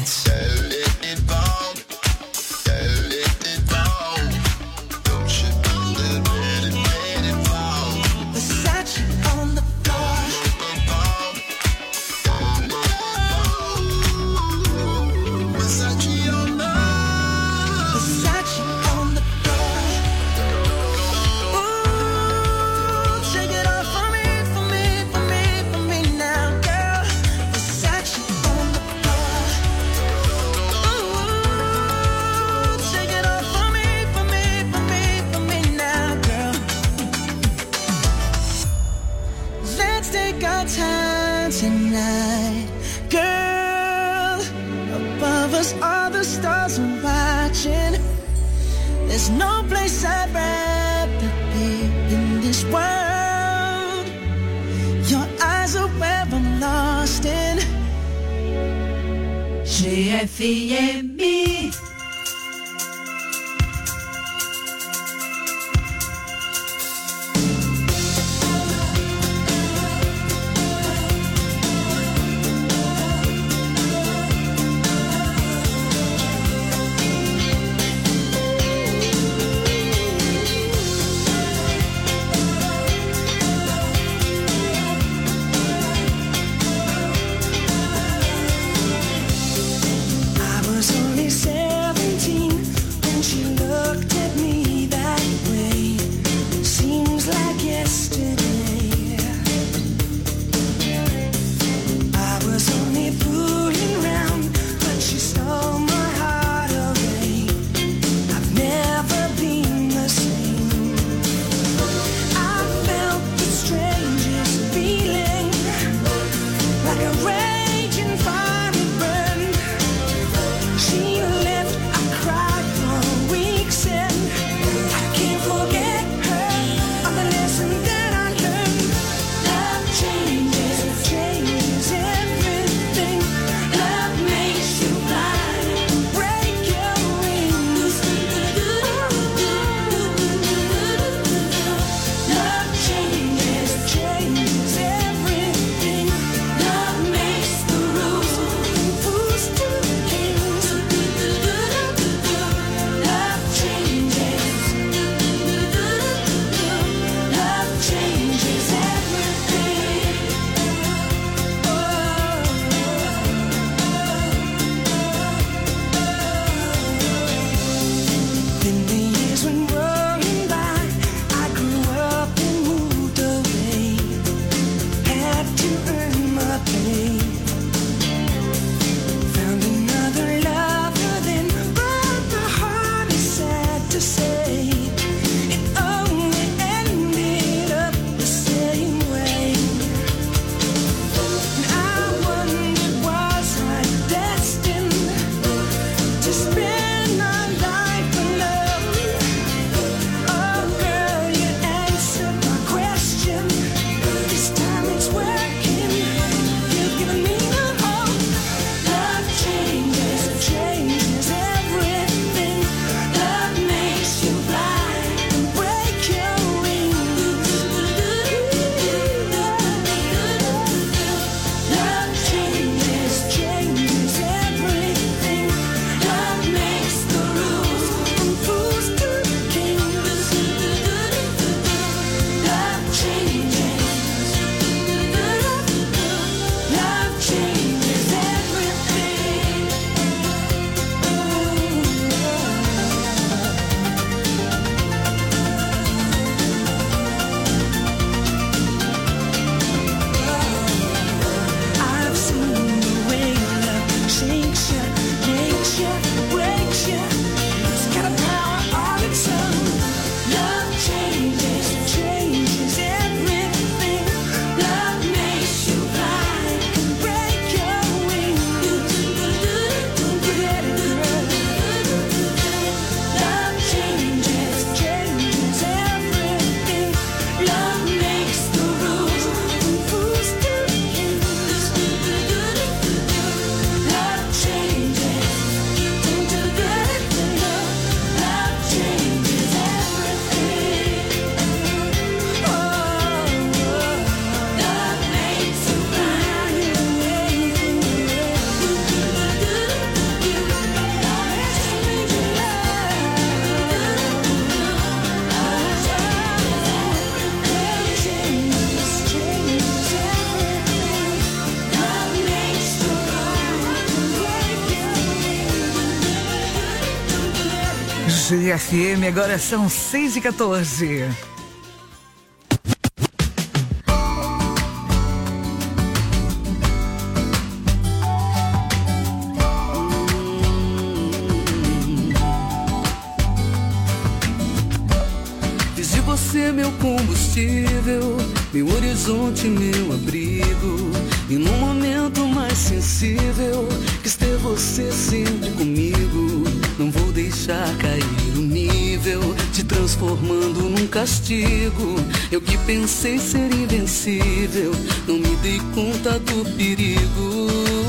dance. Tonight, girl, above us all the stars are watching. There's no place I'd rather be in this world. Your eyes are where I'm lost in. GFIMI. I was only 17 GFM, agora são 6h14. Fiz de você meu combustível, meu horizonte, meu abrigo. E no momento mais sensível, quis ter você sempre comigo. Não vou deixar cair o nível, te transformando num castigo. Eu que pensei ser invencível, não me dei conta do perigo.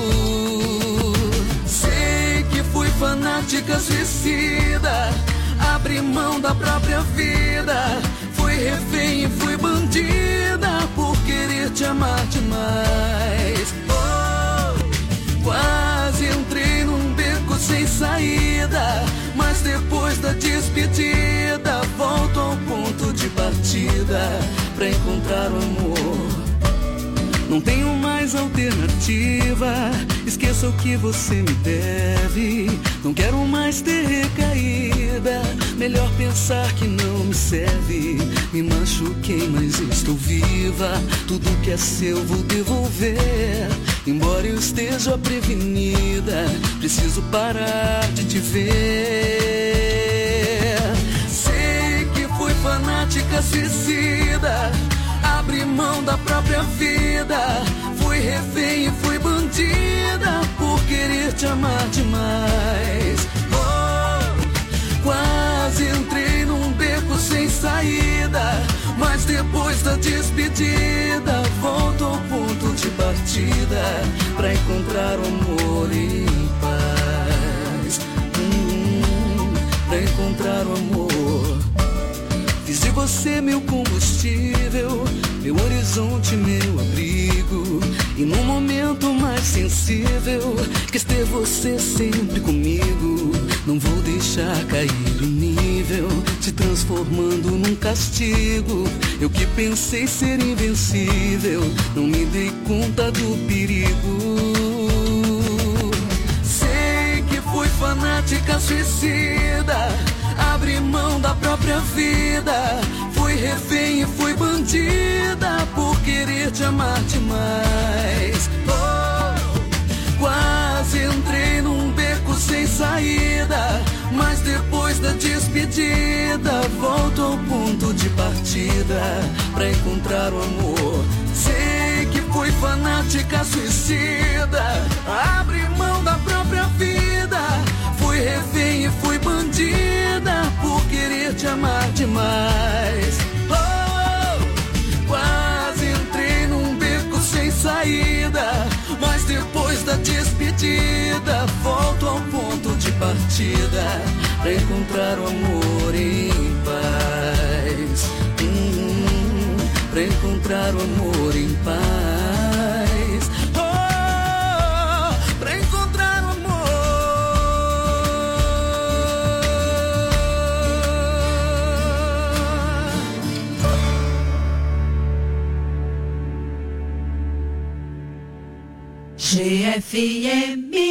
Sei que fui fanática, suicida, abri mão da própria vida. Fui refém e fui bandida por querer te amar demais. Oh, quase entrei num beco sem saída, mas depois da despedida volto ao ponto de partida pra encontrar o amor. Não tenho mais alternativa, esqueça o que você me deve. Não quero mais ter recaída, melhor pensar que não me serve. Me machuquei, mas estou viva, tudo que é seu vou devolver. Embora eu esteja prevenida, preciso parar de te ver. Sei que fui fanática, suicida, abri mão da própria vida. Fui refém e fui bandida por querer te amar demais. Oh, quase entrei num beco sem saída, mas depois da despedida volto ao ponto de partida pra encontrar o amor em paz. Pra encontrar o amor. Fiz de você meu combustível, meu horizonte, meu abrigo. E no momento mais sensível, quis ter você sempre comigo. Não vou deixar cair o nível, te transformando num castigo. Eu que pensei ser invencível, não me dei conta do perigo. Sei que fui fanática, suicida, abri mão da própria vida. Fui refém e fui bandida por querer te amar demais. Oh, quase entrei num beco sem saída, mas depois da despedida volto ao ponto de partida pra encontrar o amor. Sei que fui fanática, suicida, abri mão da própria vida. Fui refém e fui bandida por querer te amar demais. Oh, quase entrei num beco sem saída, mas depois da despedida volto ao ponto de partida pra encontrar o amor em paz. Pra encontrar o amor em paz. Oh, pra encontrar o amor. GFM.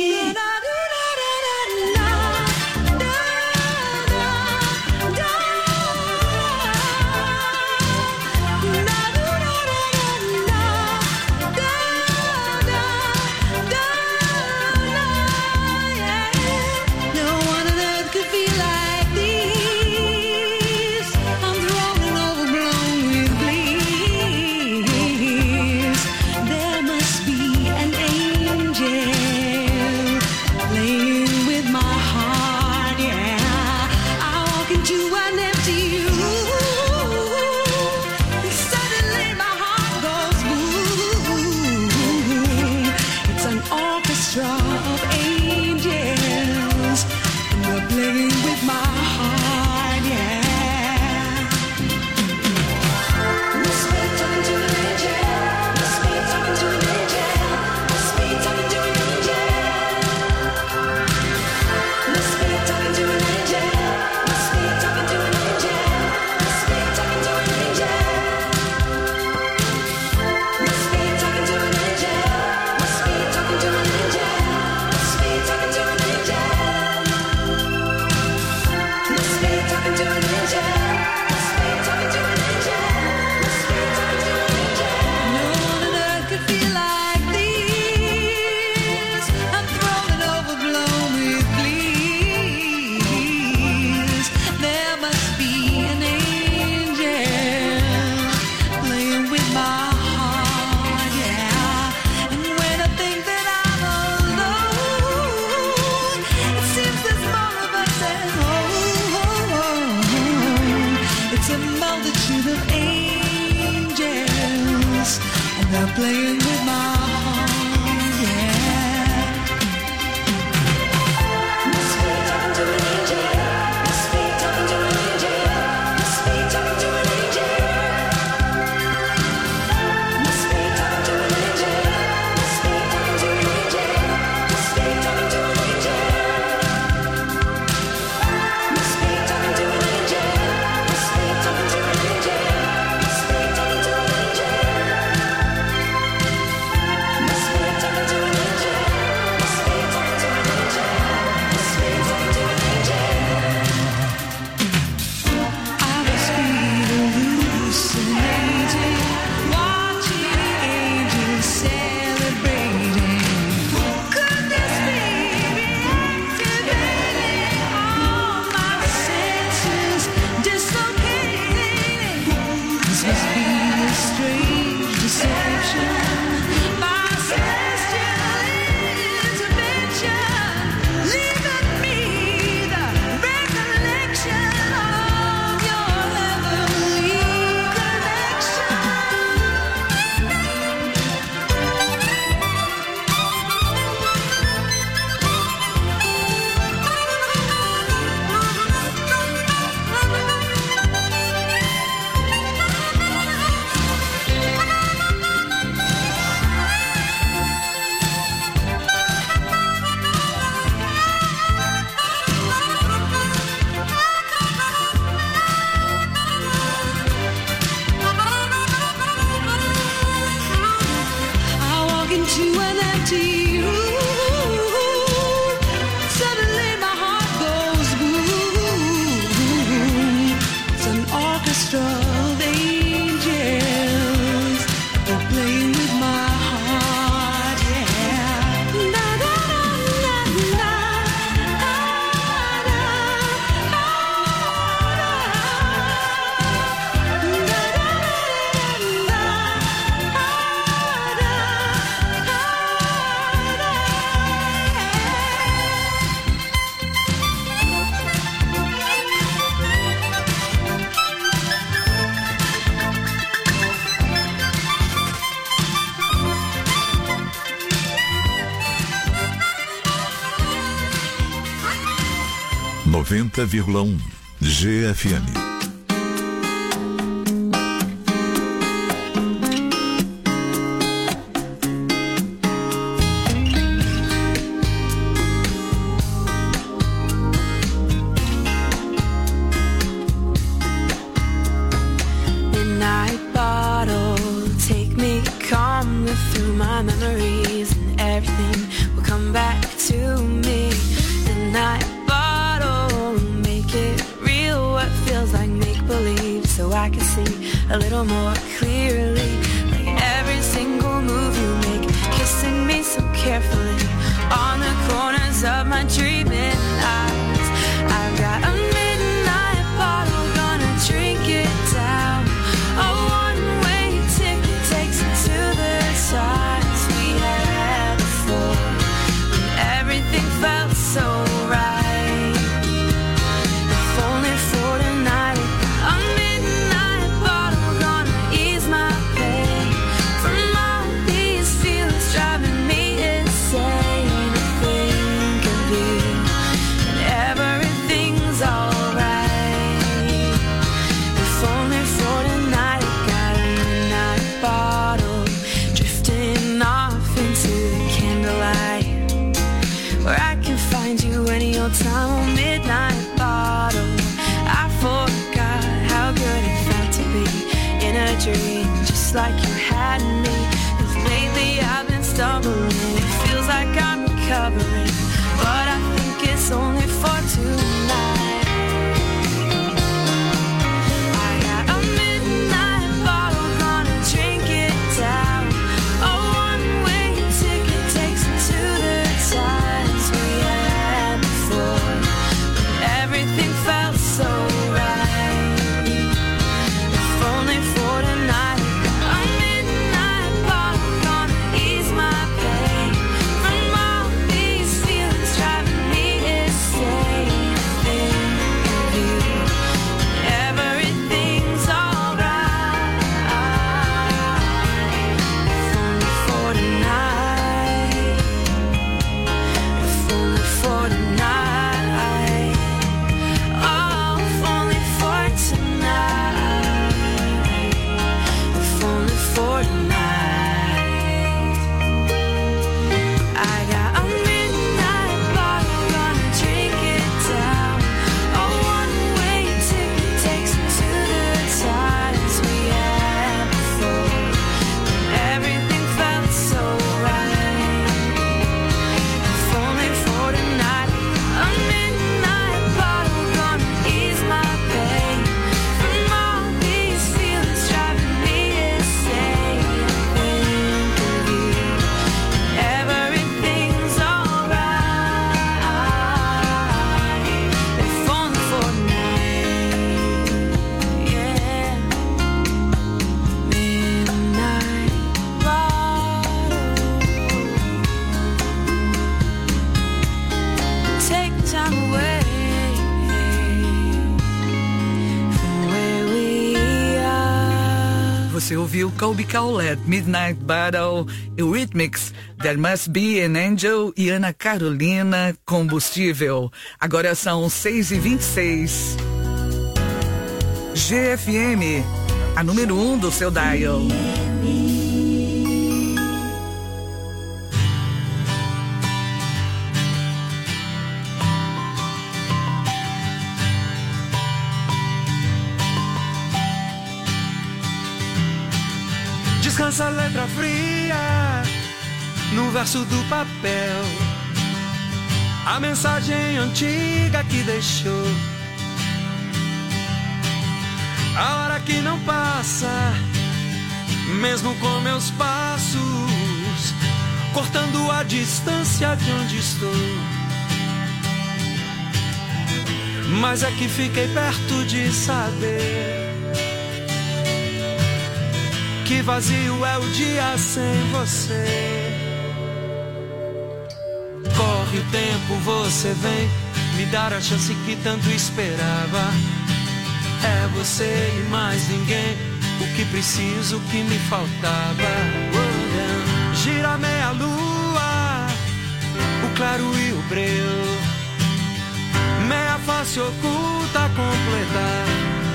90,1 GFM. A little more clearly, like every single move you make, kissing me so carefully on the corners of my dreaming eyes. I've got a midnight bottle, gonna drink it down. A one-way ticket takes me to the times we had before, when everything felt so right. If only for tonight, a midnight bottle gonna ease my pain from all these feelings driving me insane. I think of you and everything's alright. If only for tonight, I got a midnight bottle drifting off into the candlelight, where I can find you any old time. Oh, midnight bottle, I forgot how good it felt to be in a dream, just like you had me. 'Cause lately I've been stumbling, it feels like I'm recovering, but I think it's only for tonight. I got a midnight bottle, gonna drink it down. A one-way ticket takes me to the times we had before, when everything felt so right. If only for tonight, a midnight bottle gonna ease my pain from all these feelings driving me insane. Think of you, everything's alright. If only for tonight, if only for tonight, oh, if only for tonight, if only for tonight. I got a midnight bottle, gonna drink it down. A one-way ticket takes me to the times we had before, when everything felt so right. If only for tonight, a midnight bottle gonna ease my pain from all these feelings driving me insane. Think of you, everything's alright. If only for tonight, yeah. Midnight bottle, take time away from where we are. Você ouviu Colby Cowlett, Midnight Battle, Eurythmics, There Must Be an Angel e Ana Carolina, Combustível. Agora são 6h26. GFM, a número 1 do seu dial. Descansa a letra fria no verso do papel, a mensagem antiga que deixou, a hora que não passa, mesmo com meus passos, cortando a distância de onde estou. Mas é que fiquei perto de saber que vazio é o dia sem você. Corre o tempo, você vem me dar a chance que tanto esperava. É você e mais ninguém, o que preciso, o que me faltava. Gira meia lua, o claro e o breu, meia face se oculta a completar.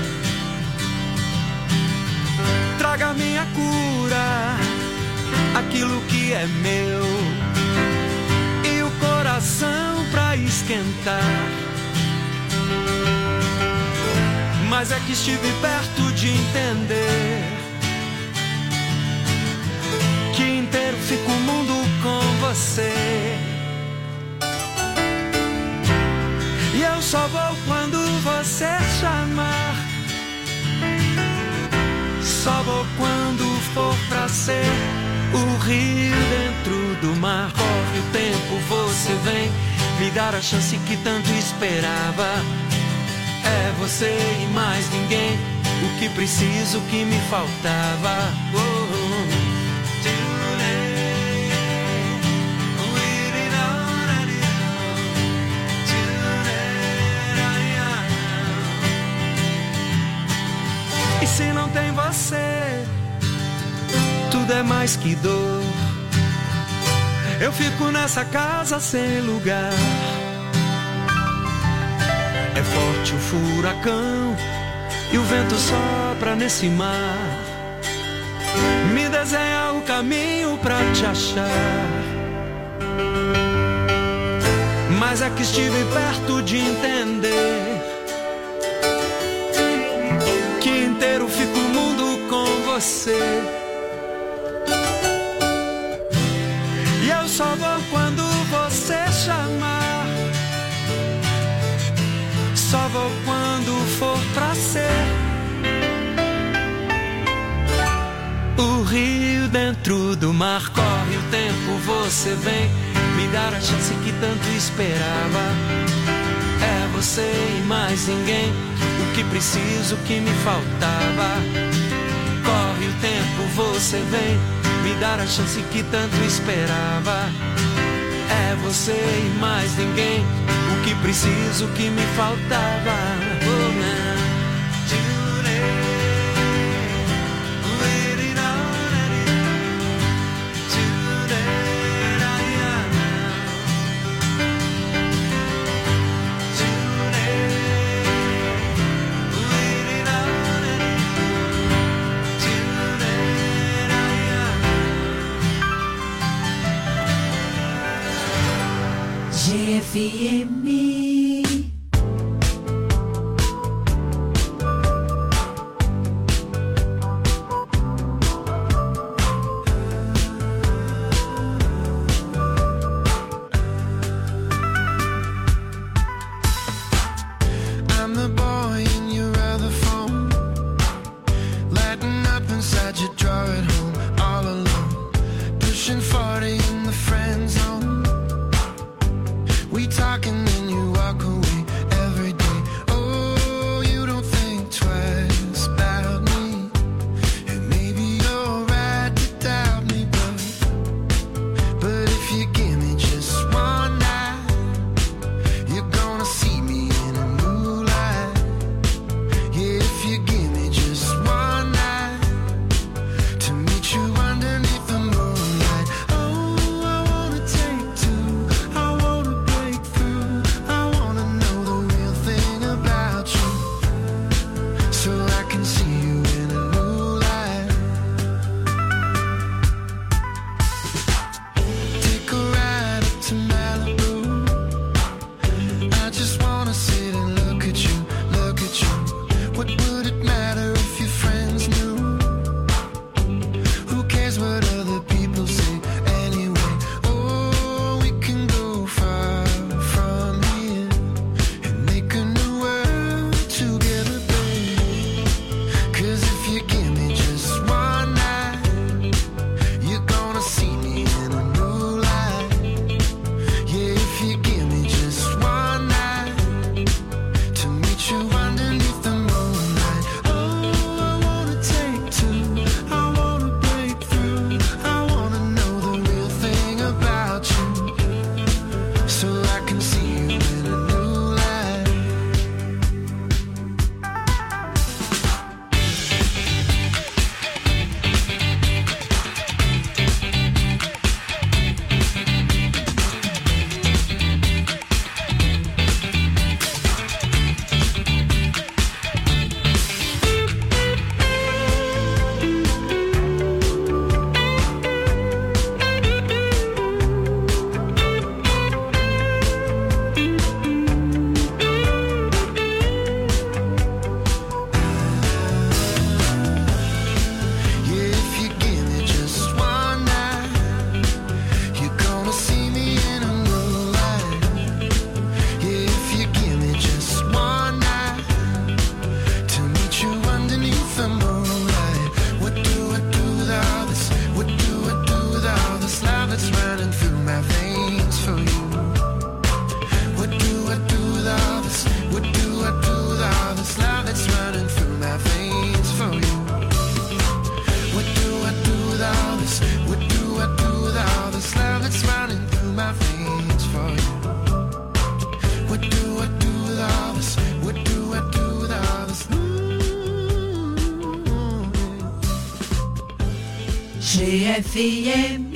Traga minha cura, aquilo que é meu, e o coração pra esquentar. Mas é que estive perto de entender que inteiro fica o mundo com você. E eu só vou quando você chamar, só vou quando for pra ser o rio dentro do mar. Corre o tempo, você vem me dar a chance que tanto esperava. É você e mais ninguém, o que preciso, o que me faltava. E se não tem você, tudo é mais que dor. Eu fico nessa casa sem lugar. É forte o furacão e o vento sopra nesse mar. Me desenha o caminho pra te achar. Mas é que estive perto de entender que inteiro fica o mundo com você. E eu só vou quando você chamar, só vou quando for pra ser o rio dentro do mar. Corre o tempo, você vem me dar a chance que tanto esperava. É você e mais ninguém, o que preciso, o que me faltava. Corre o tempo, você vem me dar a chance que tanto esperava. É você e mais ninguém, o que preciso, o que me faltava. Oh, man. GFM. I'm the boy in your other phone, lighting up inside your drawer at home, all alone, pushing 40 in the friend zone. We talk and then you walk away every day. Oh, you don't think twice about me, and maybe you're right to doubt me, but if you give me just one night, you're gonna see me in a new light. Yeah, if you give me just one night to meet you underneath the moonlight. Oh, I wanna take two, I wanna break through, I What do I do with all this? What do I do with all this? GFM.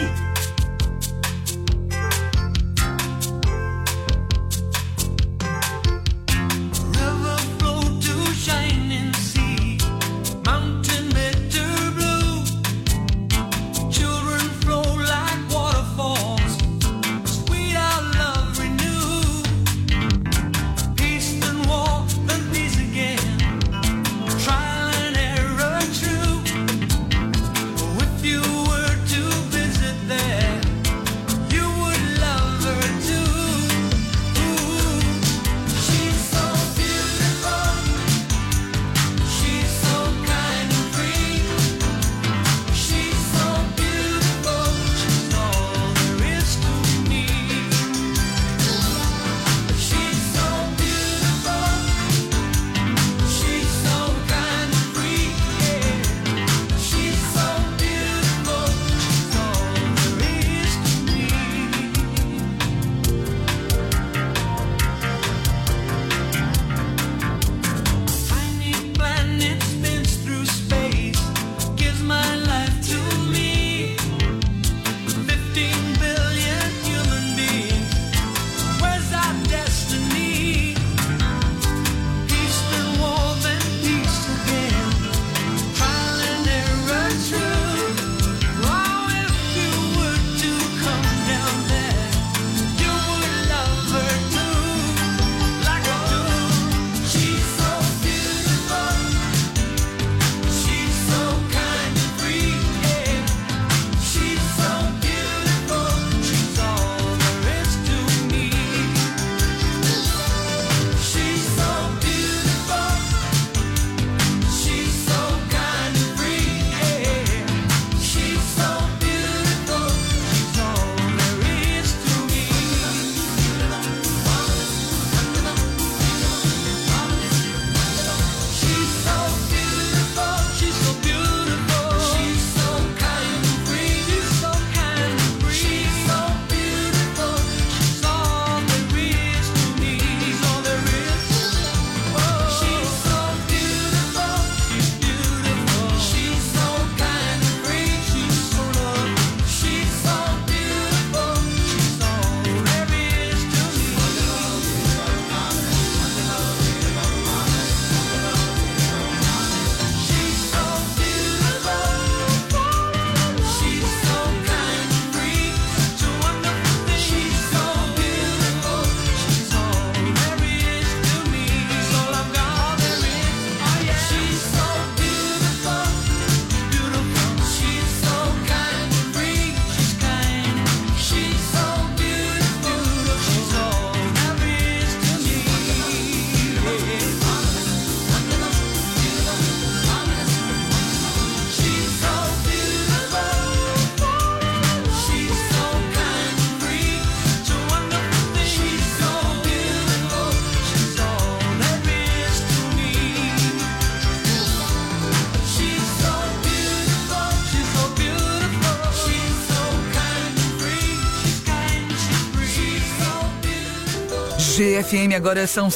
GFM, agora são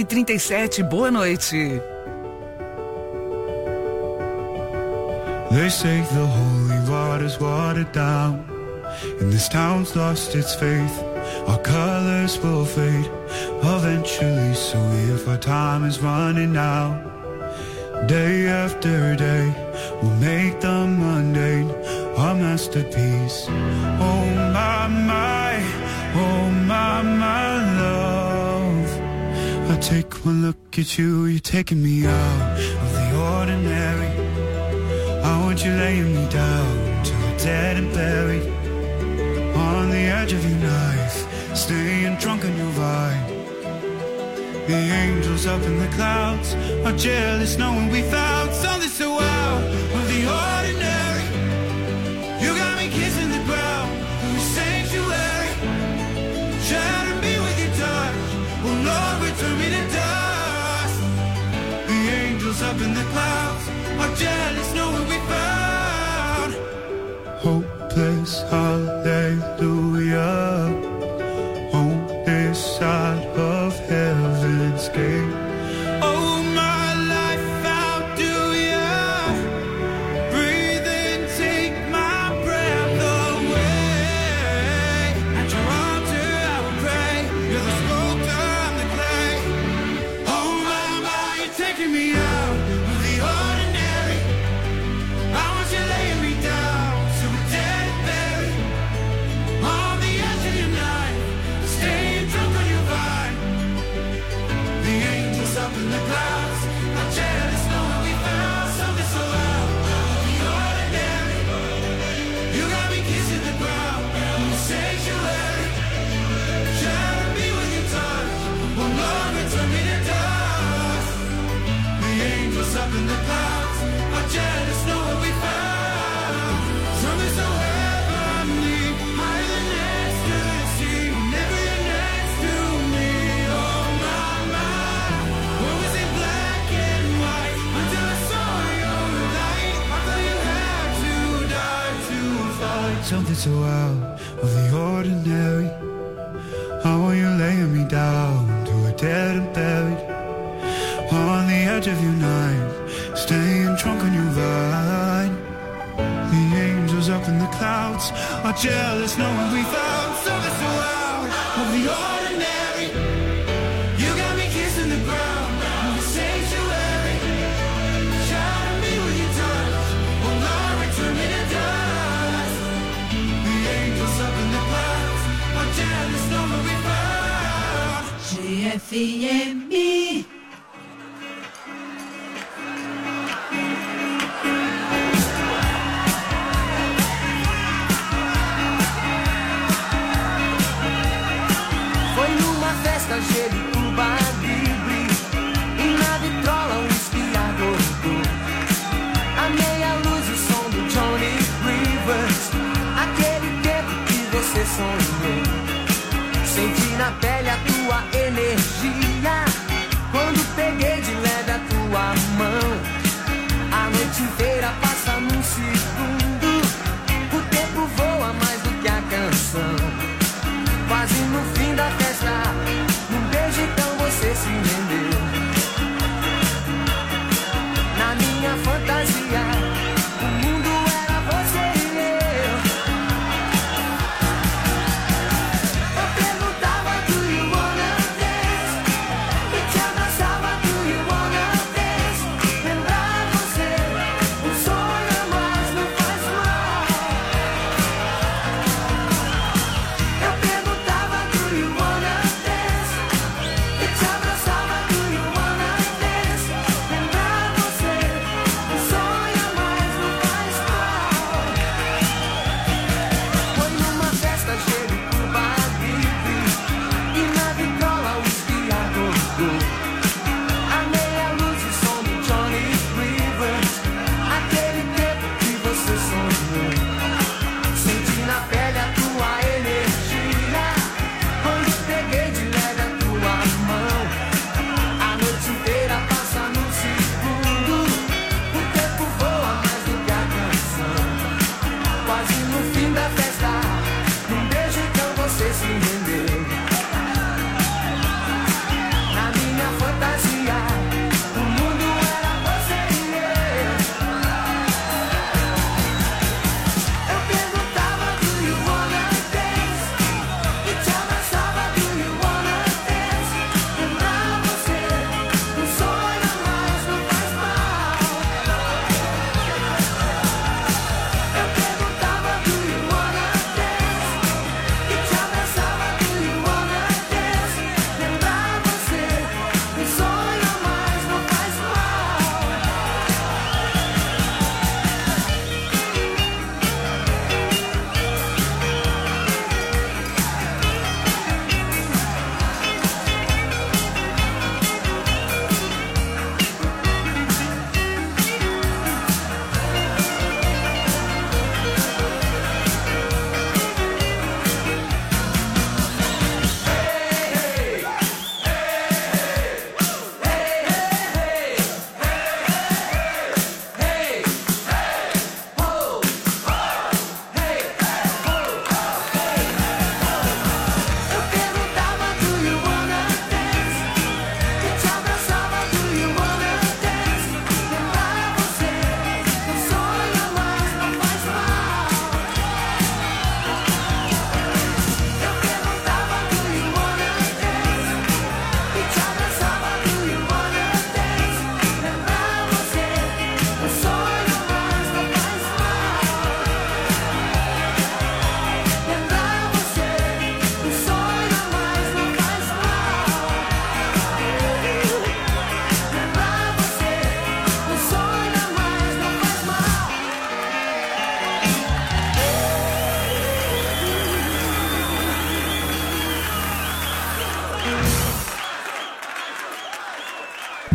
6h37. Boa noite. They say the holy water's watered down, and this town's lost its faith. Our colors will fade eventually, so if our time is running out, day after day, we'll make the mundane our masterpiece. Oh my, oh my love. I take one look at you, you're taking me out of the ordinary. I want you laying me down to a dead and buried on the edge of your knife, staying drunk on your vibe. The angels up in the clouds are jealous knowing we found something so out of the ordinary. You got me kissing the ground through sanctuary, shatter me with your touch, oh Lord, return me to dust. The angels up in the clouds are jealous knowing we found hopeless hallelujah on this side of escape. Oh, my life, how do you breathe and take my breath away? At your altar I will pray. You're the sculptor, I'm the clay. Oh, my, you're taking me out of the ordinary. I want you laying me down to a dead and buried. On the edge of your knife, staying drunk on your vine. The angels up in the clouds, not jealous knowing we found something so loud. The ordinary, you got me kissing the ground in the sanctuary. Shadow me with your touch, will longer turn me to dust. The angels up in the clouds, not jealous knowing we found something so heavenly, higher than ecstasy. Whenever you're next to me, oh my, what was it black and white until I saw your light? I thought you had to die to fight something so out of the ordinary. I want you laying me down to a dead and buried. On the edge of your knife, staying drunk on your vine. The angels up in the clouds are jealous knowing we found something so out of the ordinary. You got me kissing the ground in the sanctuary. Shadow me with your touch, will not return me to dust. The angels up in the clouds are jealous knowing we found. GFM. Foi numa festa cheia de Cuba Libre e na vitrola um esquiador. A meia luz e o som do Johnny Rivers, aquele tempo que você sonhou. Senti na pele a tua energia quando peguei de leve a tua mão. A noite inteira passa num segundo, o tempo voa mais do que a canção. Quase no fim da festa, num beijo então você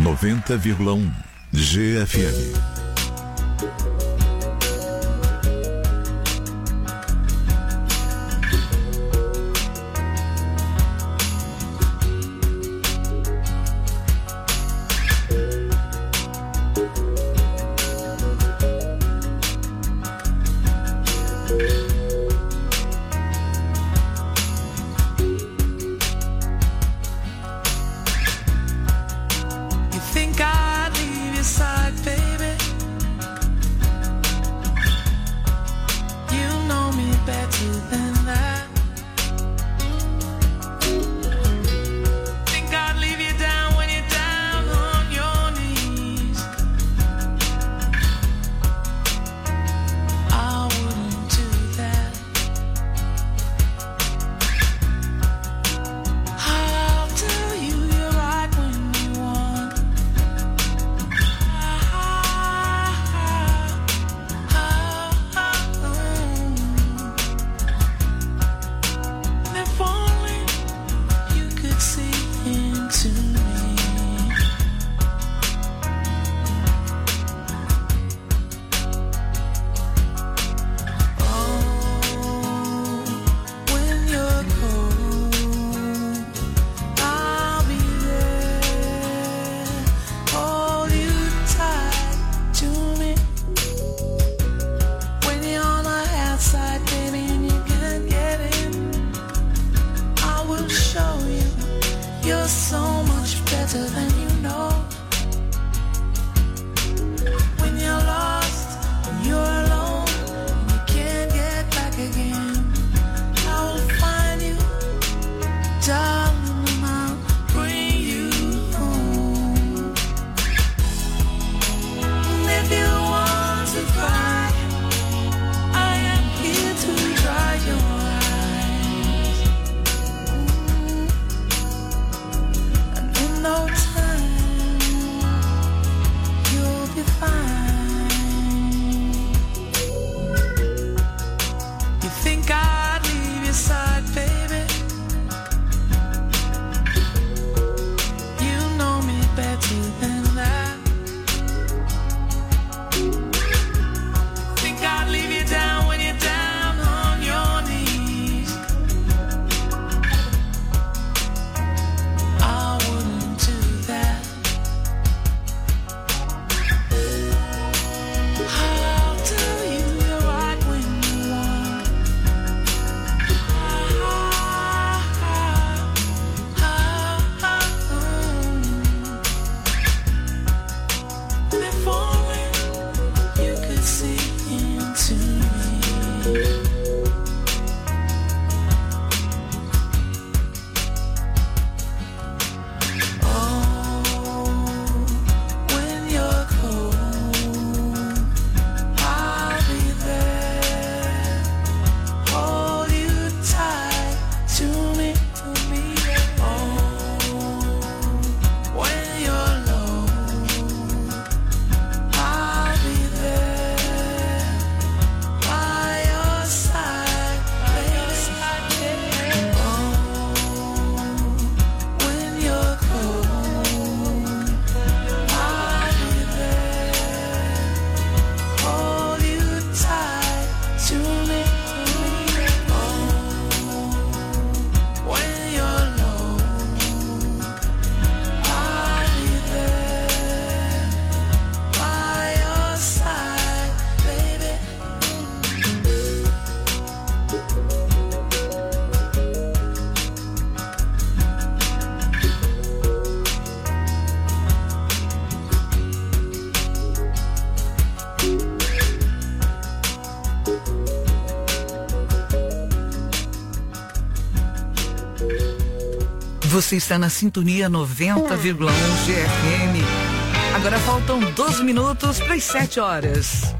90,1 GFM. Você está na sintonia 90,1 GFM. Agora faltam 12 minutos para as 7 horas.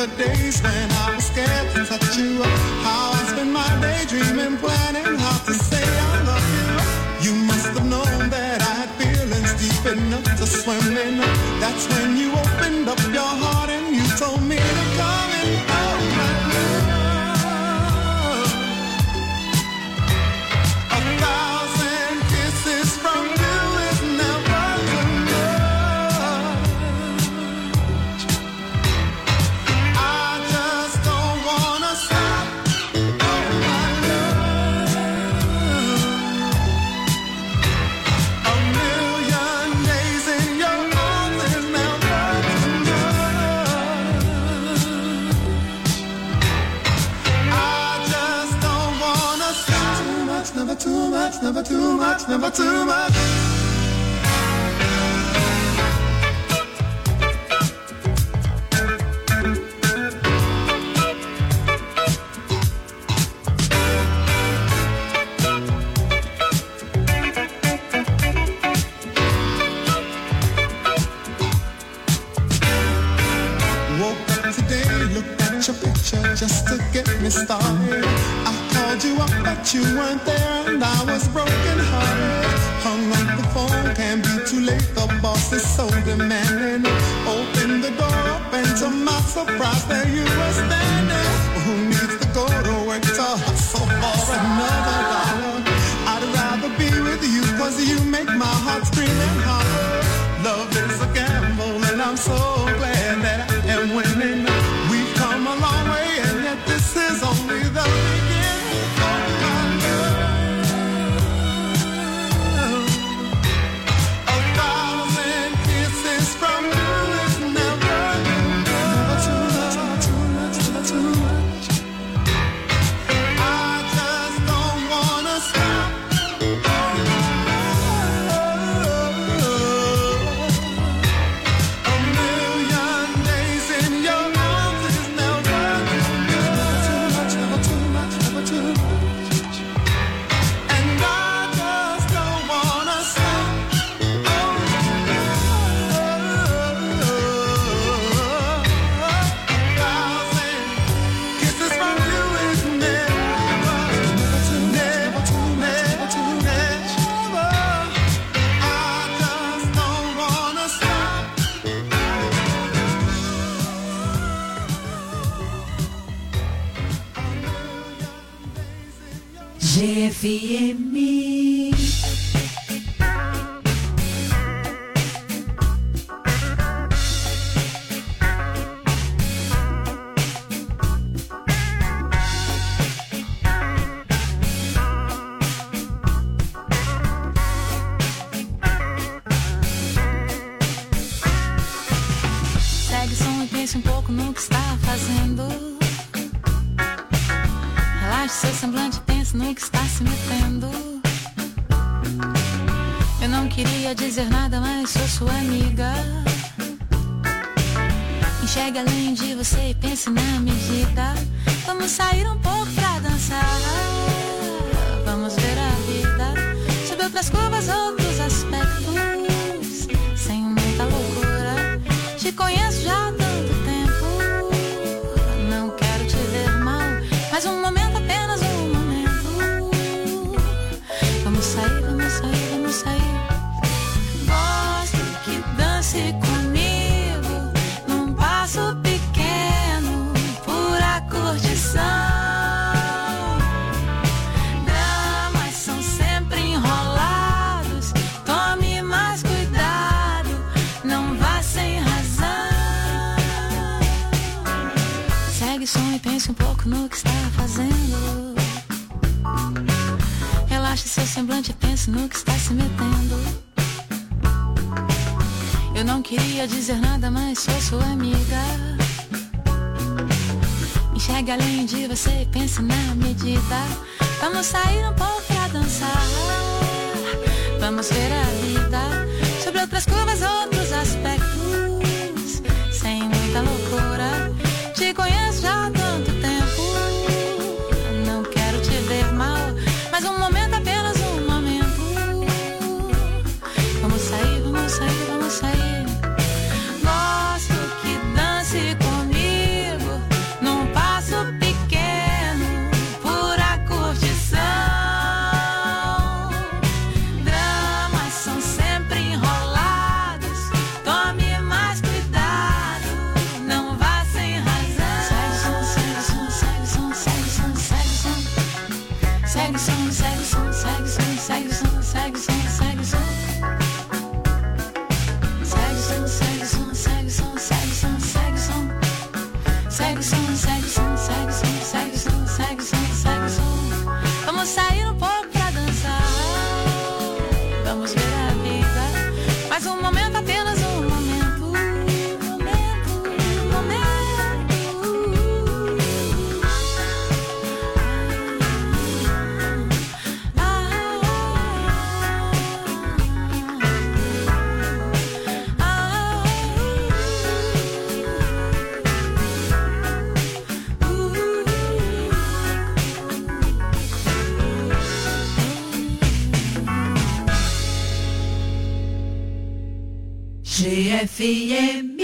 the days when I was scared to touch you. How I spent my day dreaming, planning how to say I love you. You must have known that I had feelings deep enough to swim in. That's when you opened up your heart and you told me to come and hold my love. 1,000 kisses from you is never enough. I just don't wanna stop. Oh my love. A million days in your arms is never enough. I just don't wanna stop. Too much, never too much, never too much, never too much. Woke up today, looked at your picture just to get me started. I called you up, but you weren't there, and I was broken hearted. Hung up the phone, can't be too late. The boss is so demanding. Opened the door up, and to my surprise, there you were standing. Who needs to go to work to hustle for another dollar? I'd rather be with you, 'cause you make my heart scream and holler. Love is a gamble, and I'm so glad that I am winning. We've come a long way, and yet this is only the beginning of my love. 1,000 kisses from you is never too much, never too much. I just don't wanna stop. A million days in your arms is never too much, never too much, never too much. And I just don't wanna stop. Thousand kisses from you is never too much. I just don't wanna stop. GFM. Segue o som e pense um pouco no que está fazendo. Relaxe seu semblante, pense no que está se metendo. Eu não queria dizer nada, mas sou sua amiga. Enxergue além de você e pense na medida. Vamos sair um pouco pra dançar. Vamos ver a vida sob outras curvas, outros aspectos, sem muita loucura. Te conheço já há tanto tempo. Não quero te ver mal, mas um momento, apenas um momento. Vamos sair, vamos sair, vamos sair. Gosto que dance comigo num passo pequeno, pura curtição. Dramas são sempre enrolados. Tome mais cuidado, não vá sem razão. Segue o som e pense um pouco no que está fazendo. Relaxe seu semblante e pense no que está se metendo. Eu não queria dizer nada, mas sou sua amiga. Enxergue além de você e pense na medida. Vamos sair um pouco pra dançar. Vamos ver a vida sobre outras curvas, outros aspectos, sem muita loucura. Te conheço já há tanto tempo. Não quero te ver mal, mas um momento, apenas um momento. Vamos sair, vamos sair, vamos sair. Gosto que dance comigo GFM.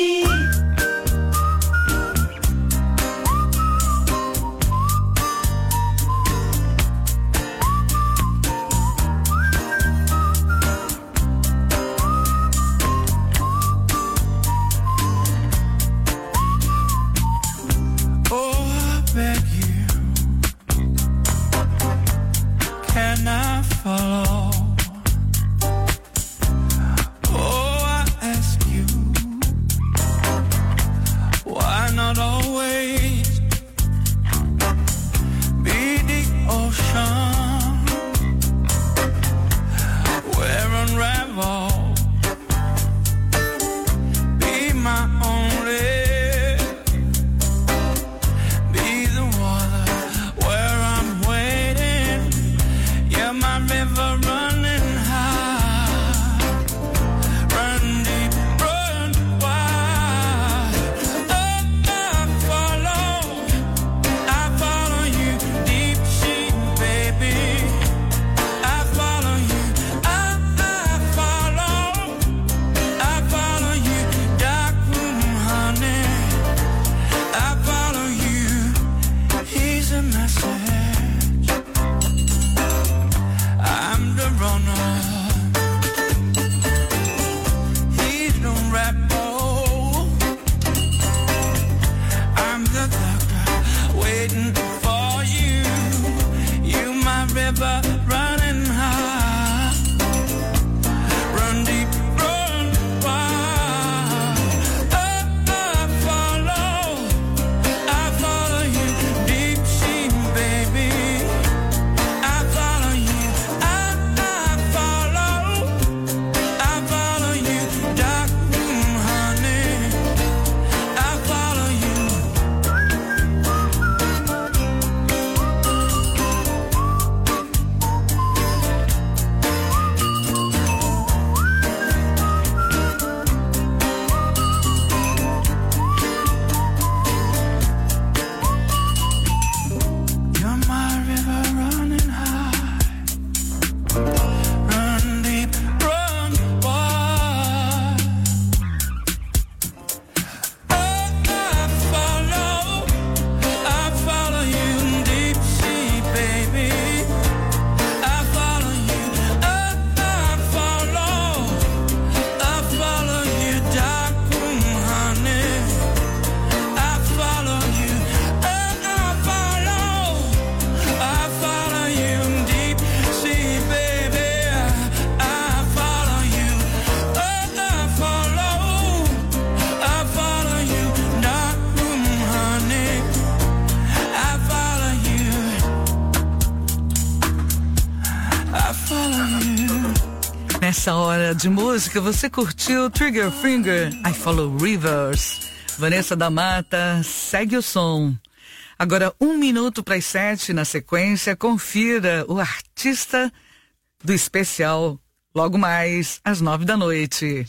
Nessa hora de música, você curtiu Trigger Finger, I Follow Rivers. Vanessa da Mata, segue o som. Agora, 1 minuto para as 7, na sequência, confira o artista do especial, logo mais, às 9 da noite.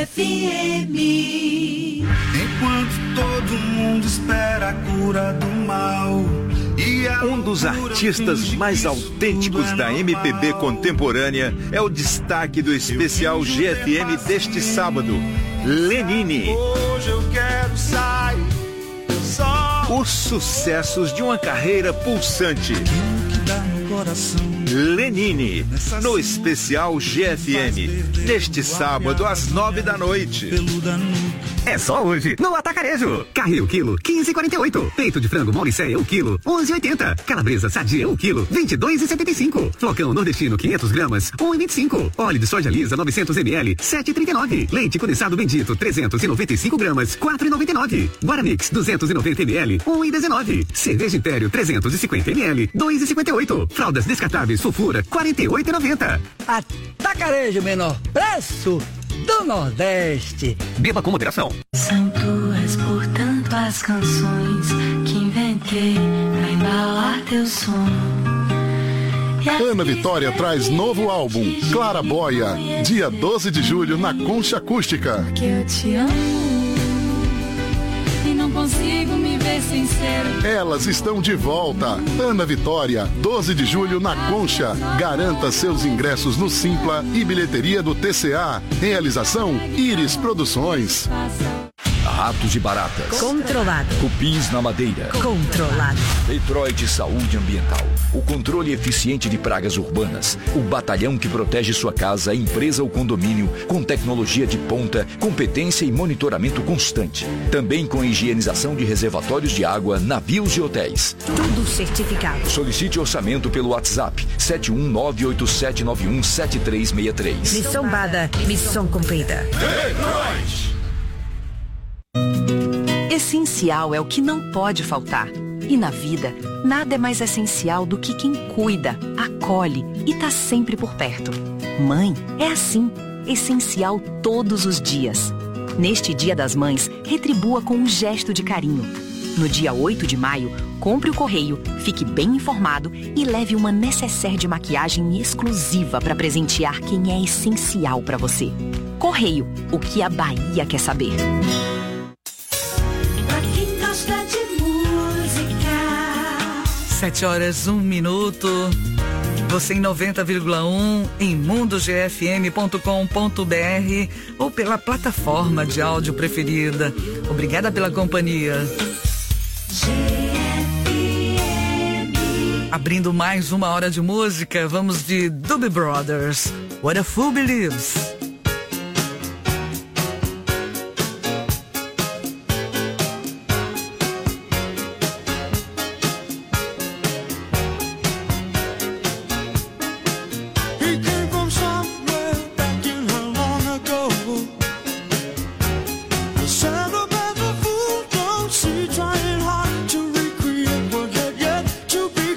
GFM. Enquanto todo mundo espera a cura do mal. Um dos artistas mais autênticos da MPB contemporânea é o destaque do especial GFM deste sábado, Lenine. Hoje eu quero sair só. Os sucessos de uma carreira pulsante. Lenine, no especial GFM, neste sábado às 9 da noite. É só hoje, no Atacarejo. Carril quilo, 15,48. Peito de frango Mauricéia, 1 quilo, 11,80. Calabresa sadia, 1 quilo, 22,75. Flocão nordestino, 500 gramas, 1,25. Óleo de soja lisa, 900 ml, 7,39. Leite condensado bendito, 395 gramas, 4,99. Guaramix, 290 ml, 1,19. Cerveja Império, 350 ml, 2,58. Fraldas descartáveis Fofura, 48,90. Atacarejo, menor preço do Nordeste. Beba com moderação. São tuas, portanto, as canções que inventei pra embalar teu som. Ana Vitória traz novo álbum, Clara Boia, dia 12 de julho na Concha Acústica. Que eu te amo e não consigo me ver ser sincero. Elas estão de volta. Ana Vitória, 12 de julho na Concha. Garanta seus ingressos no Simpla e bilheteria do TCA. Realização Iris Produções. Ratos e baratas. Controlado. Cupins na madeira. Controlado. Detroit Saúde Ambiental. O controle eficiente de pragas urbanas. O batalhão que protege sua casa, empresa ou condomínio com tecnologia de ponta, competência e monitoramento constante. Também com higienização de reservatórios de água, navios e hotéis. Tudo certificado. Solicite orçamento pelo WhatsApp 71987917363. Missão dada, missão cumprida. Detroit! Essencial é o que não pode faltar. E na vida, nada é mais essencial do que quem cuida, acolhe e tá sempre por perto. Mãe é assim, essencial todos os dias. Neste Dia das Mães, retribua com um gesto de carinho. No dia 8 de maio, compre o correio, fique bem informado e leve uma nécessaire de maquiagem exclusiva para presentear quem é essencial para você. Correio, o que a Bahia quer saber. 7h01. Você em 90,1 em mundogfm.com.br ou pela plataforma de áudio preferida. Obrigada pela companhia. Abrindo mais uma hora de música, vamos de Doobie Brothers. What a Fool Believes.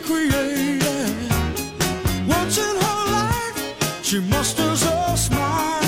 She musters a smile.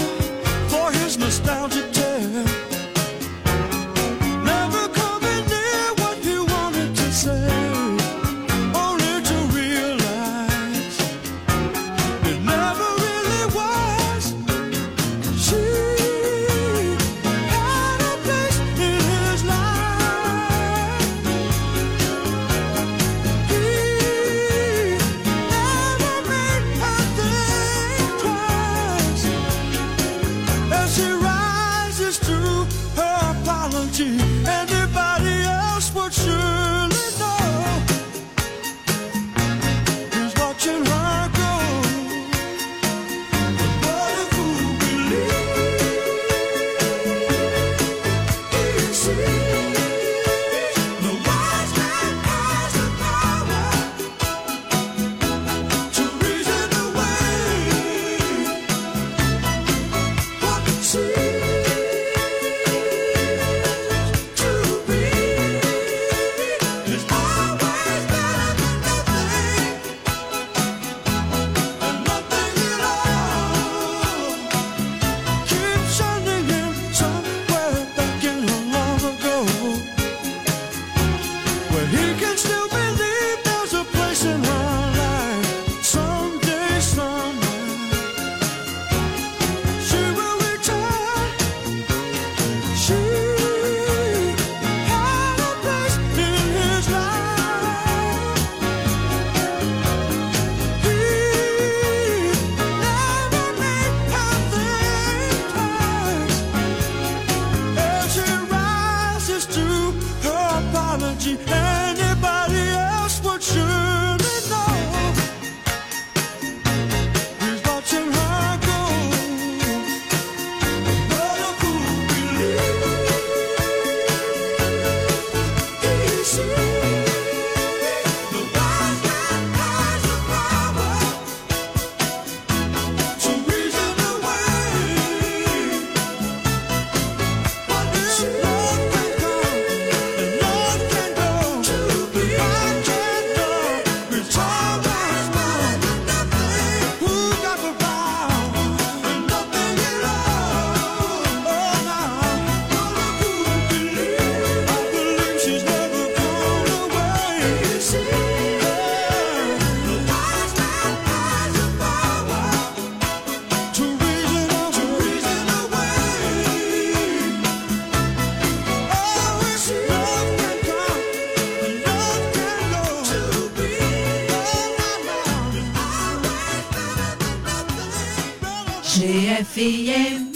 GFM.